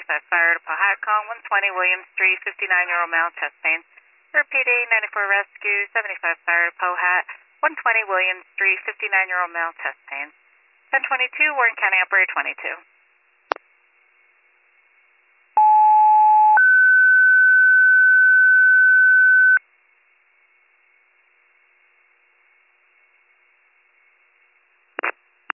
95 Fire to Powhatan, call 120 William Street, 59-year-old male, chest pain. Repeating, 94 Rescue, 75 Fire to Powhatan, 120 William Street, 59-year-old male, chest pain. 1022, Warren County Operator 22.